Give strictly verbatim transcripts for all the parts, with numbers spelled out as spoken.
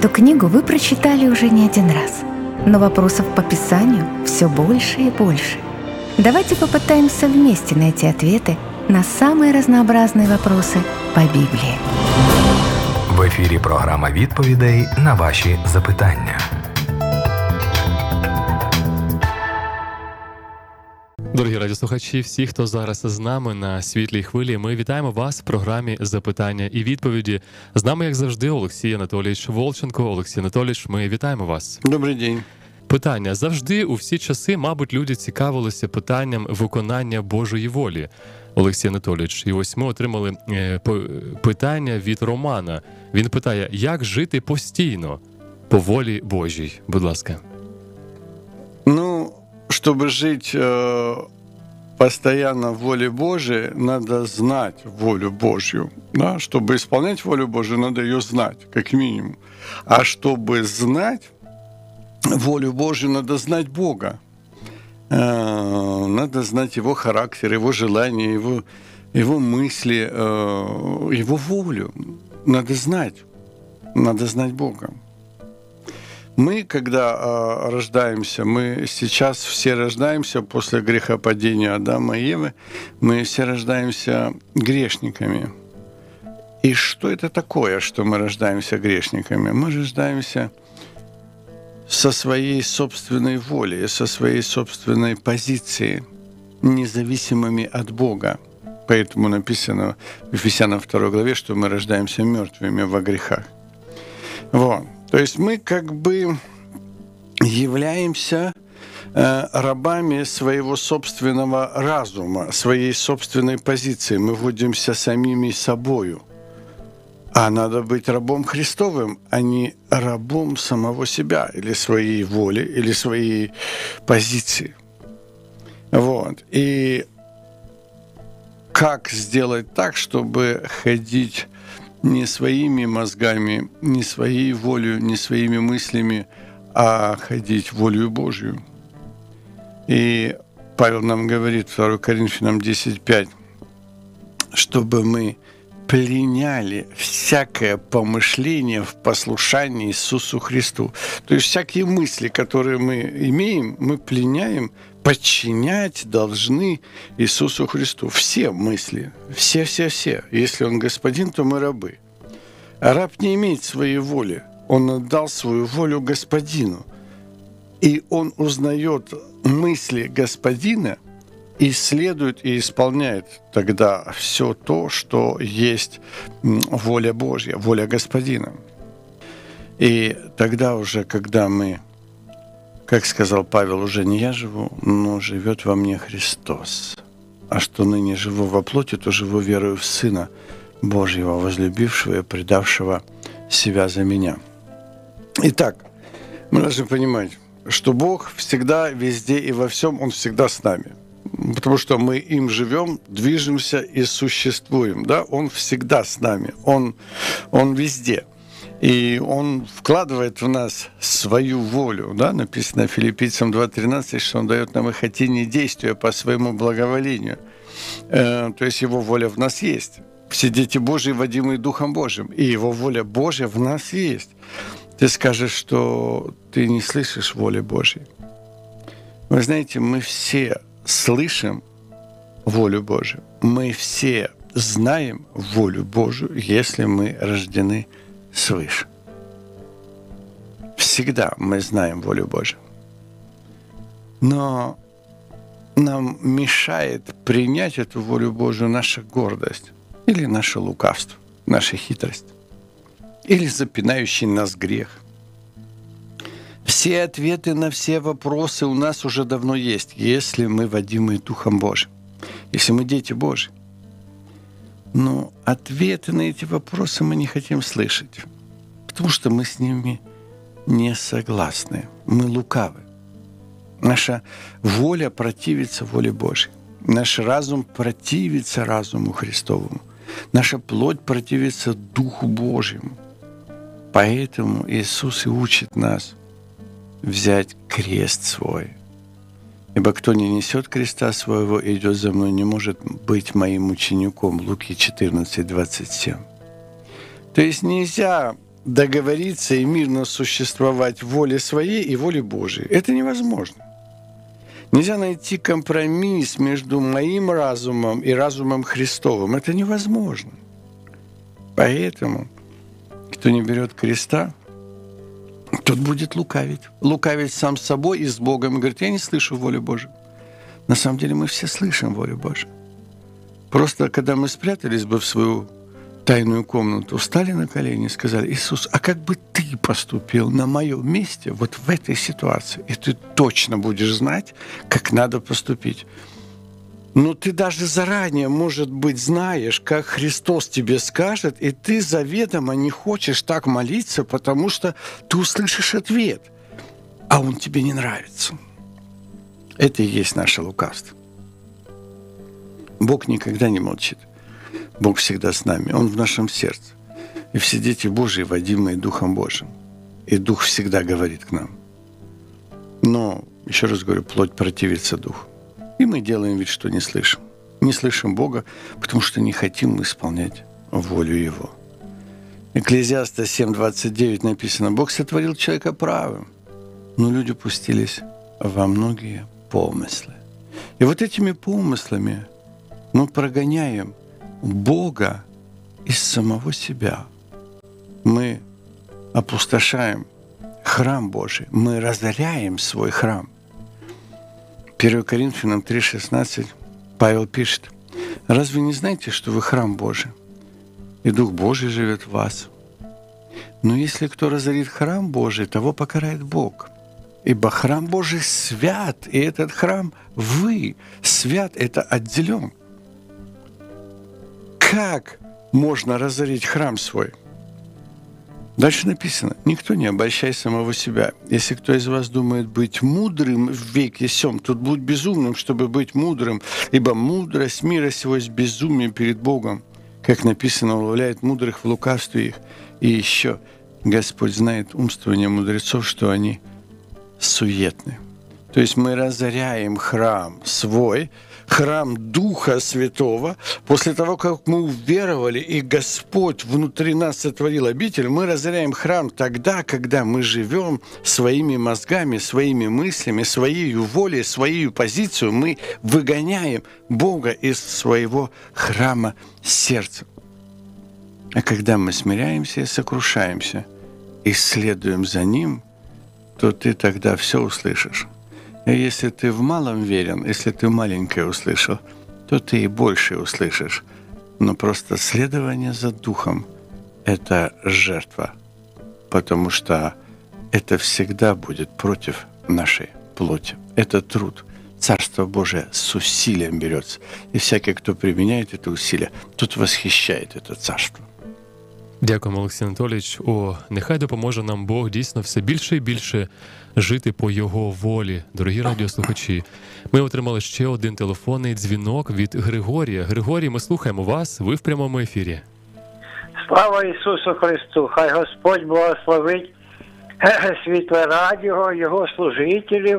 Эту книгу вы прочитали уже не один раз, но вопросов по Писанию все больше и больше. Давайте попытаемся вместе найти ответы на самые разнообразные вопросы по Библии. В ефірі програма відповідей на ваші запитання. Дорогі радіослухачі, всі, хто зараз з нами на світлій хвилі, ми вітаємо вас в програмі «Запитання і відповіді». З нами, як завжди, Олексій Анатолійович Волченко. Олексій Анатолійович, ми вітаємо вас. Добрий день. Питання. Завжди, у всі часи, мабуть, люди цікавилися питанням виконання Божої волі. Олексій Анатолійович, і ось ми отримали е, питання від Романа. Він питає, як жити постійно по волі Божій? Будь ласка. Ну, чтобы жить э, постоянно в воле Божией, надо знать волю Божью. Да? Чтобы исполнять волю Божию, надо ее знать, как минимум. А чтобы знать волю Божию, надо знать Бога. Э, надо знать Его характер, Его желания, Его, его мысли, э, Его волю. Надо знать. Надо знать Бога. Мы, когда э, рождаемся, мы сейчас все рождаемся после грехопадения Адама и Евы, мы все рождаемся грешниками. И что это такое, что мы рождаемся грешниками? Мы рождаемся со своей собственной волей, со своей собственной позиции, независимыми от Бога. Поэтому написано в Ефесянам второй главе, что мы рождаемся мертвыми во грехах. Вот. То есть мы как бы являемся э, рабами своего собственного разума, своей собственной позиции. Мы водимся самими собою. А надо быть рабом Христовым, а не рабом самого себя, или своей воли, или своей позиции. Вот. И как сделать так, чтобы ходить не своими мозгами, не своей волей, не своими мыслями, а ходить волею Божью. И Павел нам говорит, второе Коринфянам десять пять, чтобы мы пленяли всякое помышление в послушании Иисусу Христу. То есть всякие мысли, которые мы имеем, мы пленяем, подчинять должны Иисусу Христу. Все мысли, все-все-все. Если Он Господин, то мы рабы. А раб не имеет своей воли. Он отдал свою волю Господину. И он узнает мысли Господина, исследует и исполняет тогда все то, что есть воля Божья, воля Господина. И тогда уже, когда мы, как сказал Павел, уже не я живу, но живет во мне Христос. А что ныне живу во плоти, то живу верою в Сына Божьего, возлюбившего и предавшего себя за меня. Итак, мы должны понимать, что Бог всегда, везде и во всем, Он всегда с нами. Потому что мы им живем, движемся и существуем. Да? Он всегда с нами, Он, он везде. И Он вкладывает в нас свою волю. Да? Написано Филиппийцам два тринадцать, что Он дает нам и хотение действия по своему благоволению. Э, то есть Его воля в нас есть. Все дети Божьи, водимые Духом Божьим. И Его воля Божья в нас есть. Ты скажешь, что ты не слышишь воли Божьей. Вы знаете, мы все слышим волю Божию. Мы все знаем волю Божию, если мы рождены свыше. Всегда мы знаем волю Божию. Но нам мешает принять эту волю Божию наша гордость или наше лукавство, наша хитрость, или запинающий нас грех. Все ответы на все вопросы у нас уже давно есть, если мы водимы Духом Божьим, если мы дети Божьи. Но ответы на эти вопросы мы не хотим слышать, потому что мы с ними не согласны, мы лукавы. Наша воля противится воле Божьей, наш разум противится разуму Христовому, наша плоть противится Духу Божьему. Поэтому Иисус и учит нас взять крест свой. Ибо кто не несет креста своего и идет за мной, не может быть моим учеником. Луки четырнадцать двадцать семь. То есть нельзя договориться и мирно существовать в воле своей и воле Божией. Это невозможно. Нельзя найти компромисс между моим разумом и разумом Христовым. Это невозможно. Поэтому, кто не берет креста, тот будет лукавить. Лукавить сам с собой и с Богом. И говорит, я не слышу волю Божию. На самом деле мы все слышим волю Божию. Просто когда мы спрятались бы в свою тайную комнату, встали на колени и сказали, Иисус, а как бы ты поступил на моем месте вот в этой ситуации? И ты точно будешь знать, как надо поступить. Но ты даже заранее, может быть, знаешь, как Христос тебе скажет, и ты заведомо не хочешь так молиться, потому что ты услышишь ответ, а он тебе не нравится. Это и есть наше лукавство. Бог никогда не молчит. Бог всегда с нами. Он в нашем сердце. И все дети Божьи, водимые Духом Божьим. И Дух всегда говорит к нам. Но, еще раз говорю, плоть противится Духу. И мы делаем вид, что не слышим. Не слышим Бога, потому что не хотим исполнять волю Его. Экклезиаста семь двадцать девять написано, Бог сотворил человека правым, но люди пустились во многие помыслы. И вот этими помыслами мы прогоняем Бога из самого себя. Мы опустошаем храм Божий, мы разоряем свой храм. первое Коринфянам три шестнадцать Павел пишет, «Разве не знаете, что вы храм Божий, и Дух Божий живет в вас? Но если кто разорит храм Божий, того покарает Бог. Ибо храм Божий свят, и этот храм вы. Свят – это отделен». Как можно разорить храм свой? Дальше написано, «Никто не обольщай самого себя. Если кто из вас думает быть мудрым в веке сём, тот будь безумным, чтобы быть мудрым, ибо мудрость мира сего есть безумие перед Богом. Как написано, уловляет мудрых в лукавстве их. И еще Господь знает умствование мудрецов, что они суетны». То есть мы разоряем храм свой, храм Духа Святого. После того, как мы уверовали, и Господь внутри нас сотворил обитель, мы разоряем храм тогда, когда мы живем своими мозгами, своими мыслями, своей волей, своей позицией. Мы выгоняем Бога из своего храма сердца. А когда мы смиряемся и сокрушаемся, и следуем за Ним, то ты тогда все услышишь. И если ты в малом верен, если ты маленькое услышал, то ты и больше услышишь. Но просто следование за Духом – это жертва, потому что это всегда будет против нашей плоти. Это труд. Царство Божие с усилием берется. И всякий, кто применяет это усилие, тот восхищает это царство. Дякуємо, Олексій Анатолійович. О, нехай допоможе нам Бог дійсно все більше і більше жити по Його волі. Дорогі радіослухачі, ми отримали ще один телефонний дзвінок від Григорія. Григорій, ми слухаємо вас, ви в прямому ефірі. Слава Ісусу Христу! Хай Господь благословить світле радіо, Його служителів,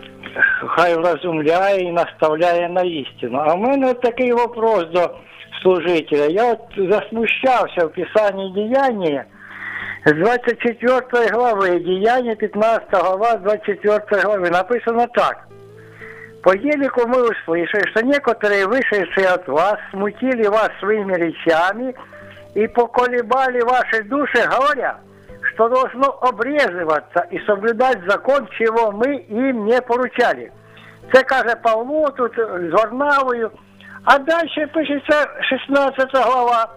хай вразумляє і наставляє на істину. А в мене такий вопрос до служителя. Я от засмущався в Писании Деяния, с двадцать четвёртой главы, Деяния пятнадцатая глава, двадцать четвёртой главы, написано так. «По елику мы услышали, что некоторые, вышедшие от вас, смутили вас своими речами и поколебали ваши души, говоря, что должно обрезываться и соблюдать закон, чего мы им не поручали». Це каже Павло тут з Варнавою. А дальше пишется шестнадцатая глава.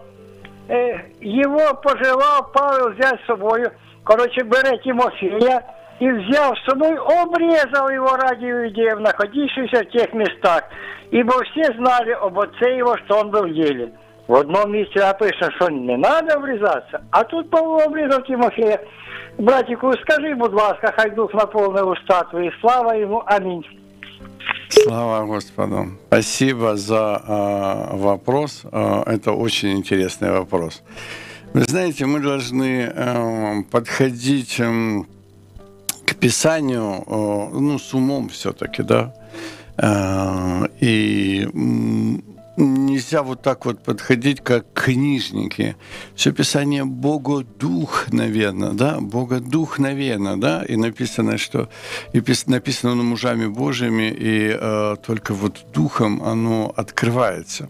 Его пожелал Павел взять с собой. Короче, бере Тимофея и, взяв с собой, обрезал его ради иудеев, находившихся в тех местах. Ибо все знали об отце его, что он был елен. В одном месте написано, что не надо обрезаться, а тут Павло обрезал Тимофея. Братику, скажи, будь ласка, хай Дух наполнил уста твои. Слава ему. Аминь. Слава Господу. Спасибо за э, вопрос. Э, это очень интересный вопрос. Вы знаете, мы должны э, подходить э, к Писанию э, ну, с умом все-таки, да. Э, и э, нельзя вот так вот подходить, как книжники. Все Писание богодухновенно, да, богодухновенно, да, и написано, что и написано мужами Божьими, и э, только вот духом оно открывается.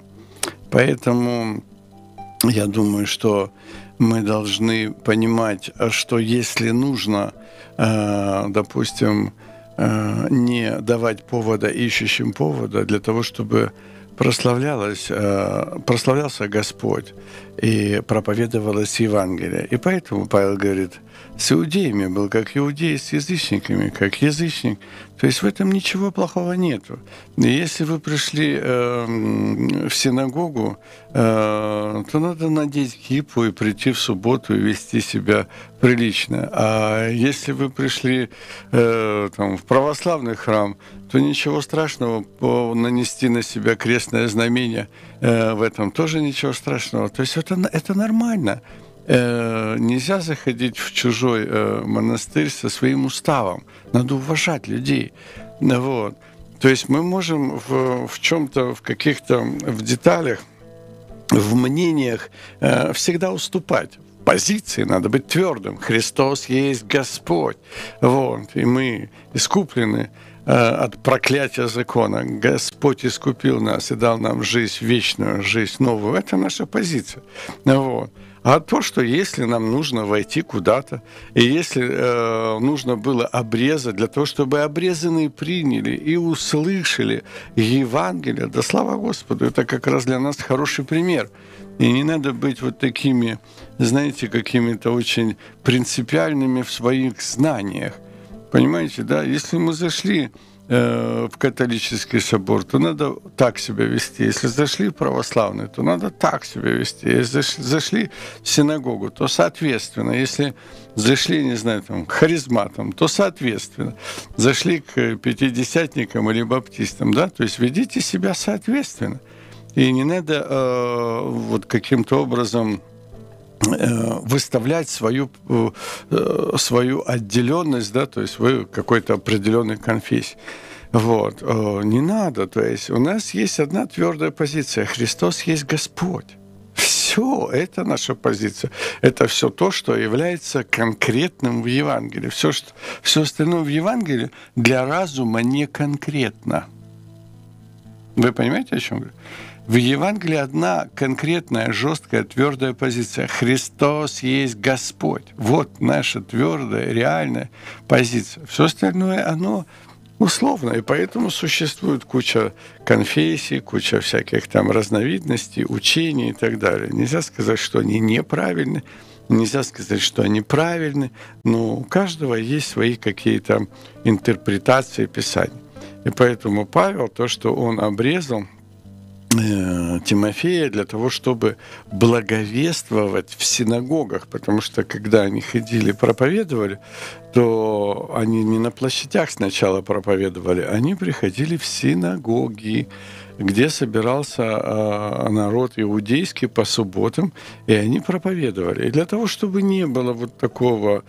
Поэтому я думаю, что мы должны понимать, что если нужно, э, допустим, э, не давать повода ищущим повода для того, чтобы прославлялось, прославлялся Господь и проповедовалось Евангелие. И поэтому Павел говорит, с иудеями был как иудей, с язычниками как язычник. То есть в этом ничего плохого нету. И если вы пришли э, в синагогу, э, то надо надеть кипу и прийти в субботу и вести себя прилично. А если вы пришли э, там, в православный храм, то ничего страшного нанести на себя крестное знамение э, в этом тоже ничего страшного. То есть это, это нормально. Э, нельзя заходить в чужой э, монастырь со своим уставом. Надо уважать людей. Вот. То есть мы можем в, в чем-то, в каких-то в деталях, в мнениях э, всегда уступать. В позиции надо быть твердым. Христос есть Господь. Вот. И мы искуплены от проклятия закона. Господь искупил нас и дал нам жизнь вечную, жизнь новую. Это наша позиция. Вот. А то, что если нам нужно войти куда-то, и если э, нужно было обрезать, для того, чтобы обрезанные приняли и услышали Евангелие, да слава Господу, это как раз для нас хороший пример. И не надо быть вот такими, знаете, какими-то очень принципиальными в своих знаниях. Понимаете, да? Если мы зашли э, в католический собор, то надо так себя вести. Если зашли в православный, то надо так себя вести. Если зашли в синагогу, то соответственно. Если зашли, не знаю, там, к харизматам, то соответственно. Зашли к пятидесятникам или баптистам, да? То есть ведите себя соответственно. И не надо э, вот каким-то образом выставлять свою, свою отделенность, да, то есть свою какой-то определенной конфессии. Вот. Не надо. То есть у нас есть одна твердая позиция. Христос есть Господь. Все, это наша позиция. Это все то, что является конкретным в Евангелии. Все, что, все остальное в Евангелии для разума не конкретно. Вы понимаете, о чем я говорю? В Евангелии одна конкретная, жесткая, твердая позиция. Христос есть Господь. Вот наша твердая, реальная позиция. Все остальное, оно условно, и поэтому существует куча конфессий, куча всяких там разновидностей, учений и так далее. Нельзя сказать, что они неправильны, нельзя сказать, что они правильны, но у каждого есть свои какие-то интерпретации Писания. И поэтому Павел, то, что он обрезал Тимофея для того, чтобы благовествовать в синагогах, потому что когда они ходили, проповедовали, то они не на площадях сначала проповедовали, они приходили в синагоги, где собирался народ иудейский по субботам, и они проповедовали. И для того, чтобы не было вот такого,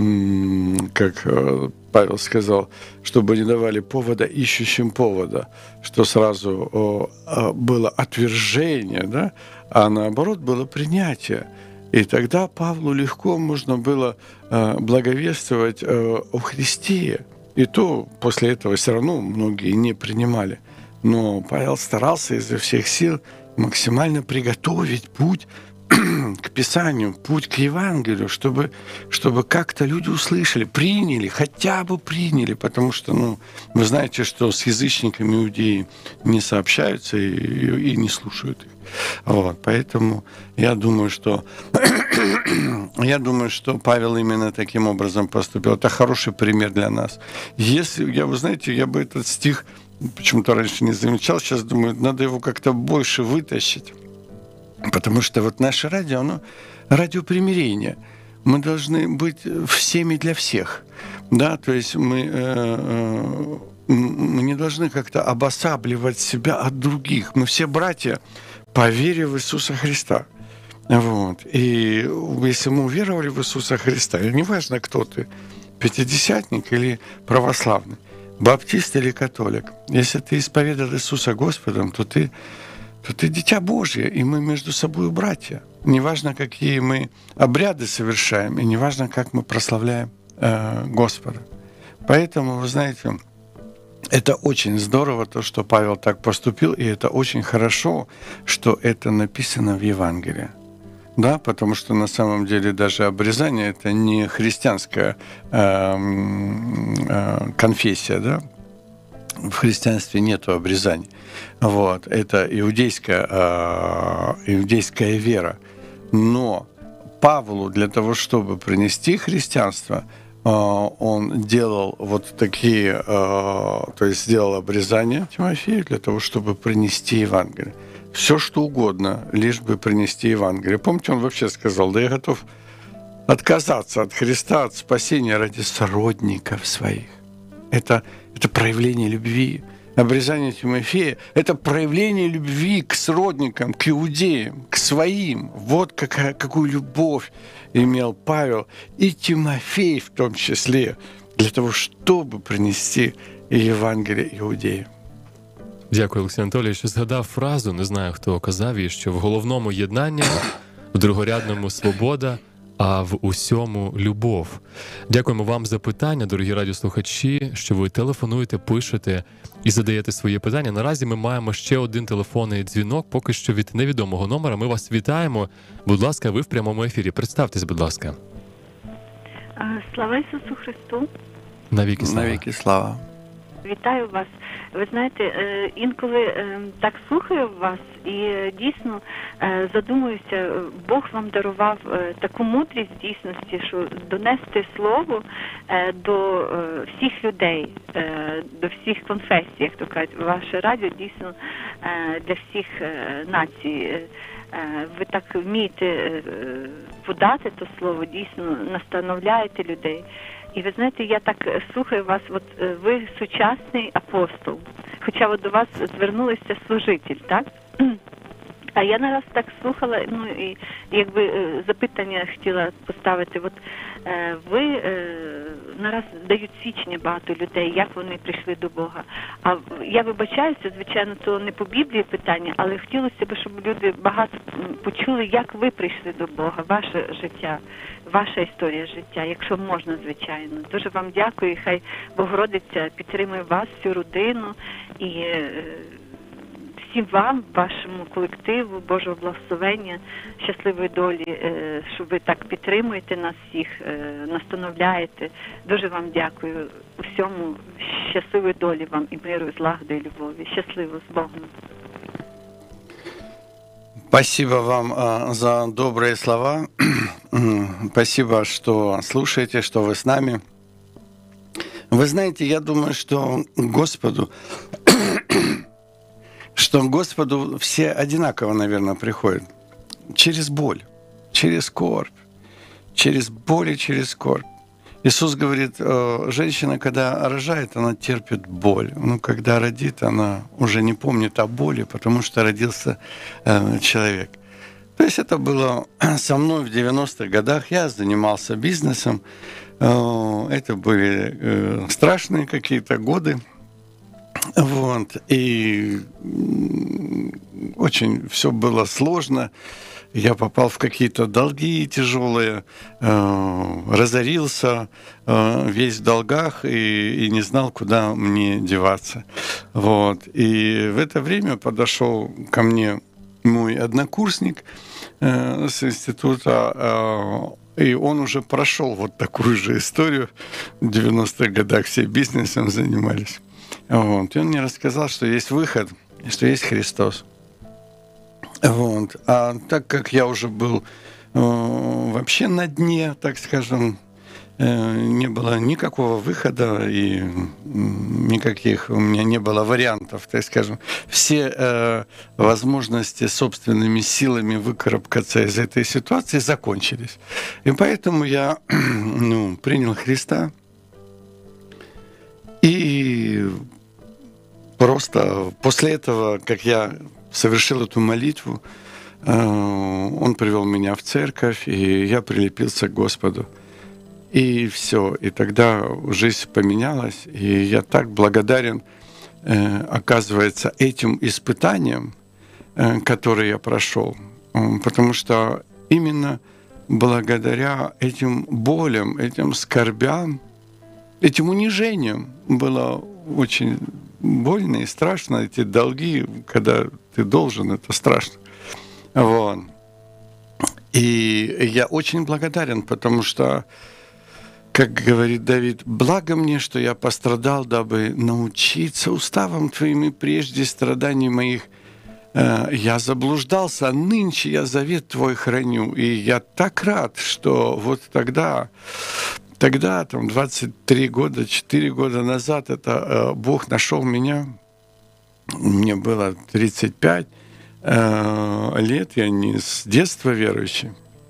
как Павел сказал, чтобы не давали повода ищущим повода, что сразу было отвержение, да, а наоборот было принятие. И тогда Павлу легко можно было благовествовать о Христе. И то после этого все равно многие не принимали. Но Павел старался изо всех сил максимально приготовить путь к Писанию, путь к Евангелию, чтобы, чтобы как-то люди услышали, приняли, хотя бы приняли, потому что, ну, вы знаете, что с язычниками иудеи не сообщаются и, и, и не слушают их. Вот, поэтому я думаю, что я думаю, что Павел именно таким образом поступил. Это хороший пример для нас. Если, я, вы знаете, я бы этот стих почему-то раньше не замечал, сейчас думаю, надо его как-то больше вытащить. Потому что вот наше радио, оно радио примирения. Мы должны быть всеми для всех. Да, то есть мы, э, мы не должны как-то обосабливать себя от других. Мы все братья по вере в Иисуса Христа. Вот. И если мы уверовали в Иисуса Христа, и неважно, кто ты, пятидесятник или православный, баптист или католик, если ты исповедал Иисуса Господом, то ты то ты дитя Божье, и мы между собой братья. Неважно, какие мы обряды совершаем, и неважно, как мы прославляем э, Господа. Поэтому, вы знаете, это очень здорово, то, что Павел так поступил, и это очень хорошо, что это написано в Евангелии. Да, потому что на самом деле даже обрезание — это не христианская э, э, конфессия, да? В христианстве нету обрезаний. Вот. Это иудейская, э, иудейская вера. Но Павлу для того, чтобы принести христианство, э, он делал вот такие, э, то есть сделал обрезание Тимофею для того, чтобы принести Евангелие. Все, что угодно, лишь бы принести Евангелие. Помните, он вообще сказал: да я готов отказаться от Христа, от спасения ради сродников своих. Это, это проявление любви. Обрезание Тимофея — это проявление любви к сродникам, к иудеям, к своим. Вот какая, какую любовь имел Павел и Тимофей в том числе, для того, чтобы принести Евангелие иудеям. Дякую, Олексій Анатолійович. Згадав фразу, не знаю, хто казав її, що в головному єднання, в другорядному свобода, а в усьому любов. Дякуємо вам за питання, дорогі радіослухачі, що ви телефонуєте, пишете і задаєте свої питання. Наразі ми маємо ще один телефонний дзвінок, поки що від невідомого номера. Ми вас вітаємо. Будь ласка, ви в прямому ефірі. Представтесь, будь ласка. Слава Ісусу Христу. Навіки слава. Навіки слава. Вітаю вас. Ви знаєте, інколи так слухаю вас і дійсно задумуюся, Бог вам дарував таку мудрість в дійсності, що донести слово до всіх людей, до всіх конфесій, як то кажуть. Ваше радіо дійсно для всіх націй. Ви так вмієте подати то слово, дійсно настановляєте людей. І ви знаєте, я так слухаю вас, от ви сучасний апостол, хоча от до вас звернулися служитель, так? А я нараз так слухала, ну і якби запитання хотіла поставити. От ви нараз дають свідчення багато людей, як вони прийшли до Бога. А я вибачаюся, звичайно, то не по Біблії питання, але хотілося б, щоб люди багато почули, як ви прийшли до Бога, ваше життя, ваша історія життя, якщо можна, звичайно. Дуже вам дякую, і хай Богородиця підтримує вас, всю родину, і всім вам, вашому колективу, Божого благословення, щасливої долі, що ви так підтримуєте нас всіх, настановляєте. Дуже вам дякую. У всьому щасливої долі вам і миру, і злагоди, і любові. Щасливо, з Богом. Спасибо вам uh, за добрые слова. Спасибо, что слушаете, что вы с нами. Вы знаете, я думаю, что Господу... что Господу все одинаково, наверное, приходят. Через боль, через скорбь, через боль и через скорбь. Иисус говорит, женщина, когда рожает, она терпит боль. Но когда родит, она уже не помнит о боли, потому что родился человек. То есть это было со мной в девяностых годах. Я занимался бизнесом. Это были страшные какие-то годы. Вот. И очень все было сложно. Я попал в какие-то долги тяжелые, разорился весь в долгах и, и не знал, куда мне деваться. Вот. И в это время подошел ко мне мой однокурсник с института, и он уже прошел вот такую же историю. В девяностых годах все бизнесом занимались. Вот. И он мне рассказал, что есть выход, что есть Христос. Вот. А так как я уже был э, вообще на дне, так скажем, э, не было никакого выхода и никаких у меня не было вариантов, так скажем, все э, возможности собственными силами выкарабкаться из этой ситуации закончились. И поэтому я ну, принял Христа. И просто после этого, как я совершил эту молитву, Он привел меня в церковь, и я прилепился к Господу. И все. И тогда жизнь поменялась, и я так благодарен, оказывается, этим испытаниям, который я прошел. Потому что именно благодаря этим болям, этим скорбям, этим унижениям было очень больно и страшно. Эти долги, когда ты должен, это страшно. Вот. И я очень благодарен, потому что, как говорит Давид, «Благо мне, что я пострадал, дабы научиться уставам Твоим, и прежде страданий моих я заблуждался, а нынче я завет Твой храню». И я так рад, что вот тогда, тогда, там, двадцать три года, четыре года назад, это Бог нашел меня. Мне было тридцать пять лет, я не с детства верующий.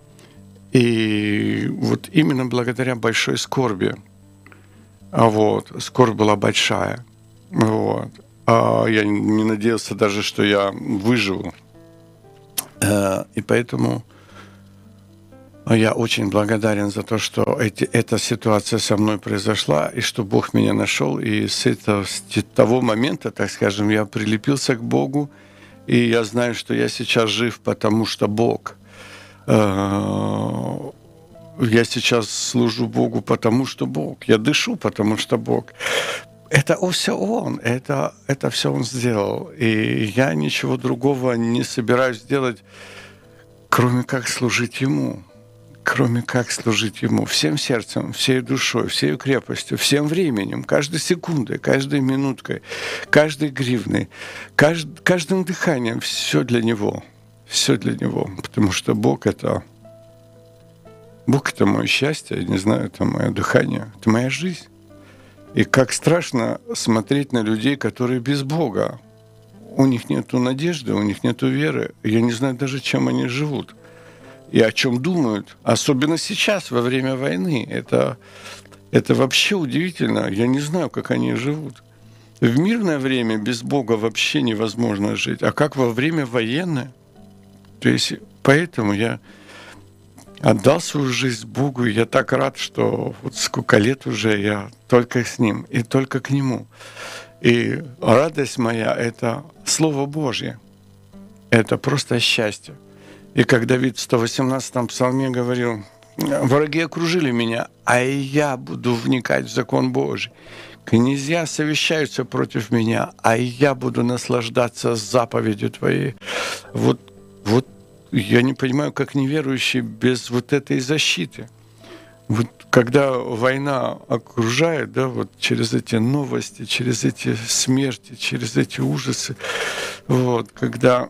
И вот именно благодаря большой скорби, а вот, скорбь была большая, вот, а я не надеялся даже, что я выживу. И поэтому я очень благодарен за то, что эти, эта ситуация со мной произошла, и что Бог меня нашел. И с, этого, с того момента, так скажем, я прилепился к Богу, и я знаю, что я сейчас жив, потому что Бог. Я сейчас служу Богу, потому что Бог. Я дышу, потому что Бог. Это все Он, это, это все Он сделал. И я ничего другого не собираюсь делать, кроме как служить Ему. Кроме как служить Ему всем сердцем, всей душой, всей крепостью, всем временем, каждой секундой, каждой минуткой, каждой гривной, кажд, каждым дыханием. Все для Него. Все для Него. Потому что Бог — это... Бог — это мое счастье, я не знаю, это мое дыхание, это моя жизнь. И как страшно смотреть на людей, которые без Бога. У них нет надежды, у них нет веры. Я не знаю даже, чем они живут. И о чем думают, особенно сейчас, во время войны. Это, это вообще удивительно. Я не знаю, как они живут. В мирное время без Бога вообще невозможно жить. А как во время военное? То есть поэтому я отдал свою жизнь Богу, и я так рад, что вот сколько лет уже я только с Ним и только к Нему. И радость моя — это Слово Божье. Это просто счастье. И как Давид в сто восемнадцатом псалме говорил: «Враги окружили меня, а и я буду вникать в закон Божий. Князья совещаются против меня, а и я буду наслаждаться заповедью Твоей». Вот, вот я не понимаю, как неверующий без вот этой защиты. Вот когда война окружает, да, вот через эти новости, через эти смерти, через эти ужасы, вот, когда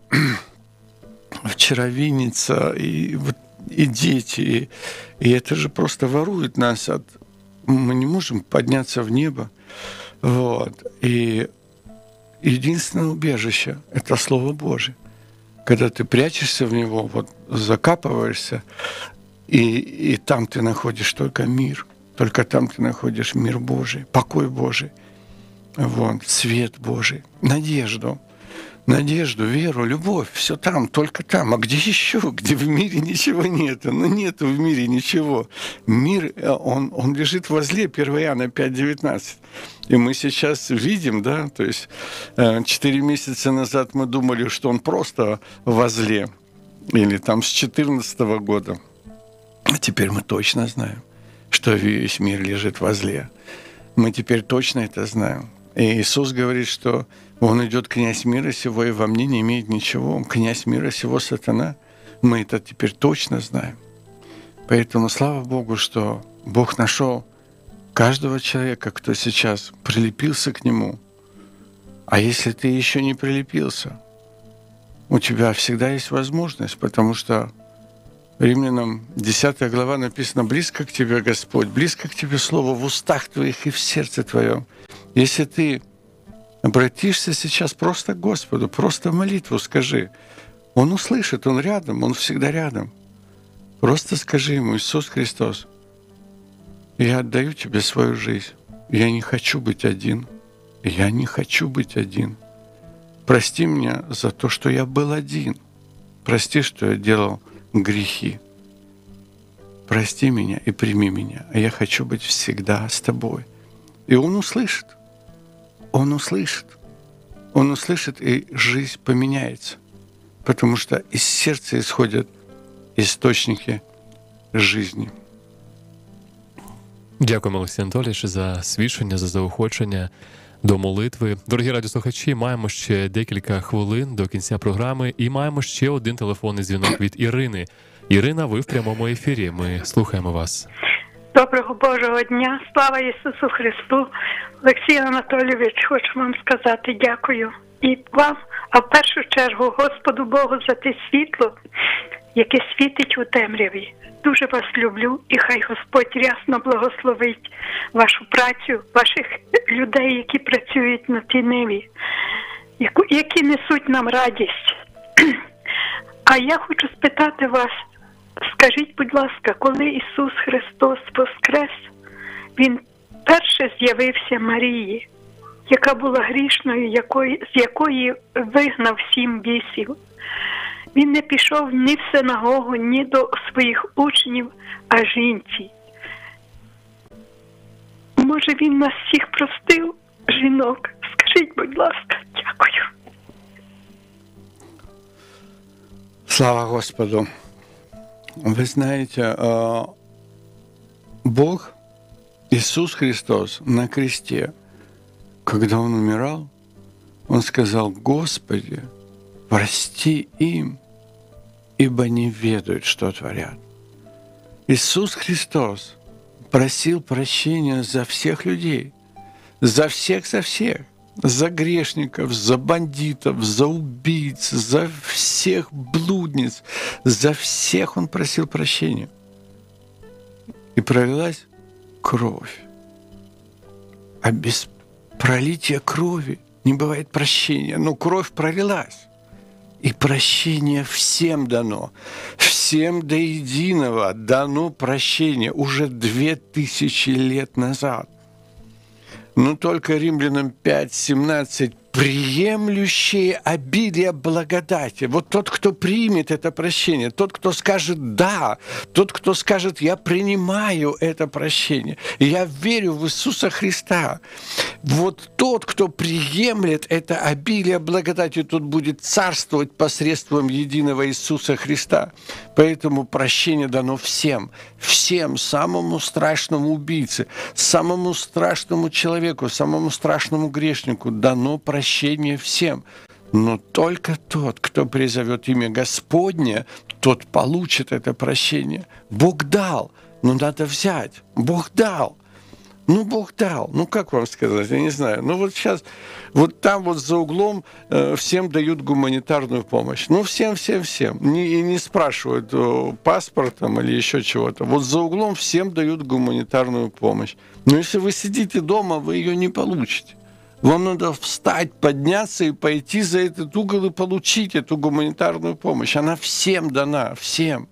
вчера Винница, и, вот, и дети, и, и это же просто ворует нас от... Мы не можем подняться в небо. Вот. И единственное убежище — это Слово Божие. Когда ты прячешься в него, вот, закапываешься, и, и там ты находишь только мир. Только там ты находишь мир Божий, покой Божий, вот, свет Божий, надежду. Надежду, веру, любовь, все там, только там. А где еще? Где в мире ничего нету? Ну, нету в мире ничего. Мир, он, он лежит возле, первое Иоанна пять девятнадцать. И мы сейчас видим, да, то есть четыре месяца назад мы думали, что он просто возле, или там с четырнадцатого года. А теперь мы точно знаем, что весь мир лежит возле. Мы теперь точно это знаем. И Иисус говорит, что Он идет, князь мира сего, и во мне не имеет ничего. Князь мира сего — сатана. Мы это теперь точно знаем. Поэтому слава Богу, что Бог нашел каждого человека, кто сейчас прилепился к Нему. А если ты еще не прилепился, у тебя всегда есть возможность, потому что Римлянам десятая глава написано: «Близко к тебе Господь, близко к тебе Слово в устах твоих и в сердце твоем». Если ты обратишься сейчас просто к Господу, просто молитву скажи, Он услышит, Он рядом, Он всегда рядом. Просто скажи Ему: Иисус Христос, я отдаю Тебе свою жизнь. Я не хочу быть один. Я не хочу быть один. Прости меня за то, что я был один. Прости, что я делал грехи. Прости меня и прими меня. А я хочу быть всегда с Тобой. И Он услышит. Он услышит. Он услышит, и жизнь поменяется. потому что из сердца исходят источники жизни. Дякуємо, Олексій Анатолійович, за свідчення, за заохочення до молитви. Дорогі радіослухачі, маємо ще декілька хвилин до кінця програми і маємо ще один телефонний дзвінок від Ірини. Ірина, ви в прямому ефірі. Ми слухаємо вас. Доброго Божого дня. Слава Ісусу Христу. Олексій Анатолійович, хочу вам сказати дякую. І вам, а в першу чергу Господу Богу за те світло, яке світить у темряві. Дуже вас люблю, і хай Господь рясно благословить вашу працю, ваших людей, які працюють на тій ниві, які несуть нам радість. А я хочу спитати вас, скажіть, будь ласка, коли Ісус Христос воскрес, Він перше з'явився Марії, яка була грішною, якої, з якої вигнав сім бісів. Він не пішов ні в синагогу, ні до своїх учнів, а жінці. Може, Він нас всіх простив, жінок? Скажіть, будь ласка, дякую. Слава Господу! Вы знаете, Бог, Иисус Христос на кресте, когда Он умирал, Он сказал: «Господи, прости им, ибо не ведают, что творят». Иисус Христос просил прощения за всех людей, за всех, за всех, за грешников, за бандитов, за убийц, за всех блудниц, за всех Он просил прощения. И пролилась кровь. А без пролития крови не бывает прощения. Но кровь пролилась. И прощение всем дано. Всем до единого дано прощение уже две тысячи лет назад. Но только Римлянам пять семнадцать: приемлющие обилие благодати. Вот тот, кто примет это прощение, тот, кто скажет «да», тот, кто скажет «я принимаю это прощение», «я верю в Иисуса Христа», вот тот, кто приемлет это обилие благодати, тот будет царствовать посредством единого Иисуса Христа. Поэтому прощение дано всем, всем, самому страшному убийце, самому страшному человеку, самому страшному грешнику дано прощение. Прощение всем. Но только тот, кто призовет имя Господне, тот получит это прощение. Бог дал, но надо взять. Бог дал. Ну, Бог дал. Ну, как вам сказать? Я не знаю. Ну, вот сейчас, вот там вот за углом э, всем дают гуманитарную помощь. Ну, всем, всем, всем. Не, и не спрашивают э, паспортом или еще чего-то. Вот за углом всем дают гуманитарную помощь. Но если вы сидите дома, вы ее не получите. Вам надо встать, подняться и пойти за этот угол и получить эту гуманитарную помощь. Она всем дана, всем.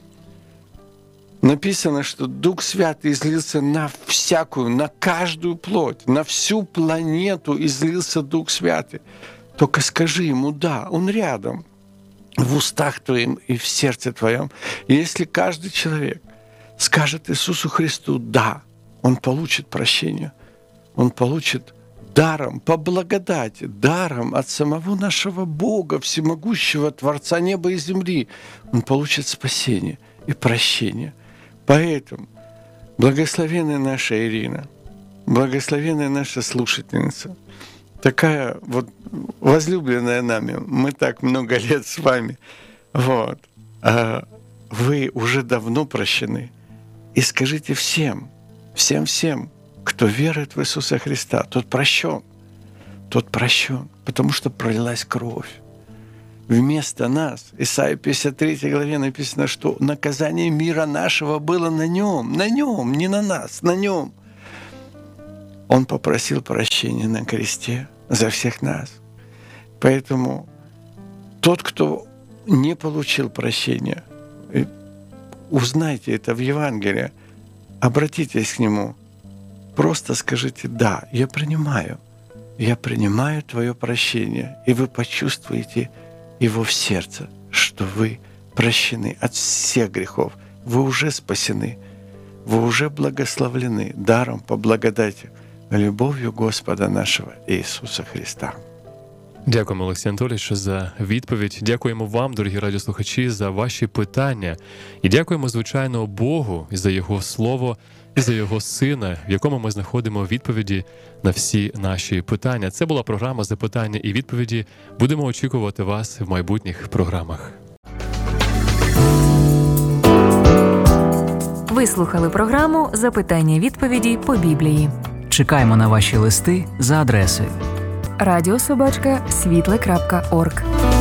Написано, что Дух Святый излился на всякую, на каждую плоть, на всю планету излился Дух Святый. Только скажи Ему «да», Он рядом, в устах твоим и в сердце твоем. И если каждый человек скажет Иисусу Христу «да», он получит прощение, он получит даром, по благодати, даром от самого нашего Бога, всемогущего Творца неба и земли, он получит спасение и прощение. Поэтому благословенная наша Ирина, благословенная наша слушательница, такая вот возлюбленная нами, мы так много лет с вами, вот, а вы уже давно прощены. И скажите всем, всем-всем, кто верует в Иисуса Христа, тот прощен, тот прощен, потому что пролилась кровь. Вместо нас, Исайя пятьдесят третьей главе написано, что наказание мира нашего было на Нем, на Нем, не на нас, на Нем. Он попросил прощения на кресте за всех нас. Поэтому тот, кто не получил прощения, узнайте это в Евангелии, обратитесь к Нему, просто скажите «да, я принимаю, я принимаю Твое прощение», и вы почувствуете Его в сердце, что вы прощены от всех грехов, вы уже спасены, вы уже благословлены даром по благодати, любовью Господа нашего Иисуса Христа. Дякуємо, Олексій Анатолійович, за відповідь. Дякуємо вам, дорогі радіослухачі, за ваші питання. І дякуємо, звичайно, Богу за Його Слово і за Його Сина, в якому ми знаходимо відповіді на всі наші питання. Це була програма «Запитання і відповіді». Будемо очікувати вас в майбутніх програмах. Ви слухали програму «Запитання-відповіді по Біблії». Чекаємо на ваші листи за адресою радіособачка світле крапка орг.